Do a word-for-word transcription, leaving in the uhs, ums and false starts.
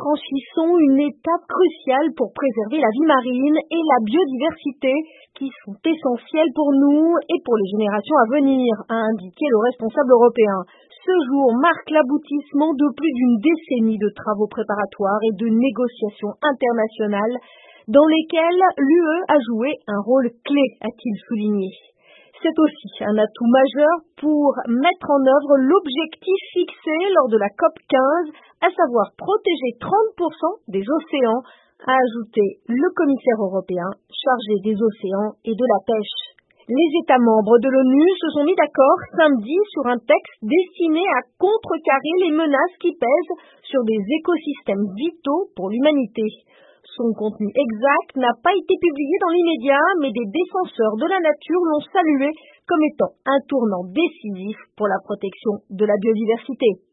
franchissons une étape cruciale pour préserver la vie marine et la biodiversité qui sont essentielles pour nous et pour les générations à venir, a indiqué le responsable européen. Ce jour marque l'aboutissement de plus d'une décennie de travaux préparatoires et de négociations internationales dans lesquelles l'U E a joué un rôle clé, a-t-il souligné. C'est aussi un atout majeur pour mettre en œuvre l'objectif fixé lors de la COP quinze, à savoir protéger trente pour cent des océans, a ajouté le commissaire européen chargé des océans et de la pêche. Les États membres de l'ONU se sont mis d'accord samedi sur un texte destiné à contrecarrer les menaces qui pèsent sur des écosystèmes vitaux pour l'humanité. Son contenu exact n'a pas été publié dans l'immédiat, mais des défenseurs de la nature l'ont salué comme étant un tournant décisif pour la protection de la biodiversité.